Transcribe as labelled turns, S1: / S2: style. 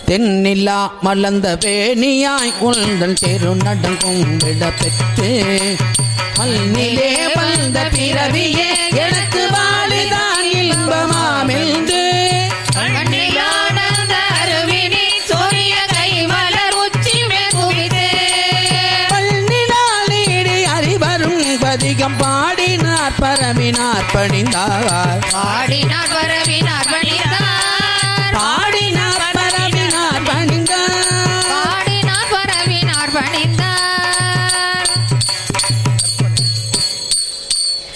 S1: தென்னிலா மலர்ந்த வேணியாய் உள்தல் திருநடம் கும்பிட பெற்று மல்நிலே வந்த பிறவியே எனக்கு வாழுதான் இன்பமாமென்று பதிகம் பாடினார் பரவினார் பணிந்தார்
S2: பாடினார் பரவினார் பணிந்தார்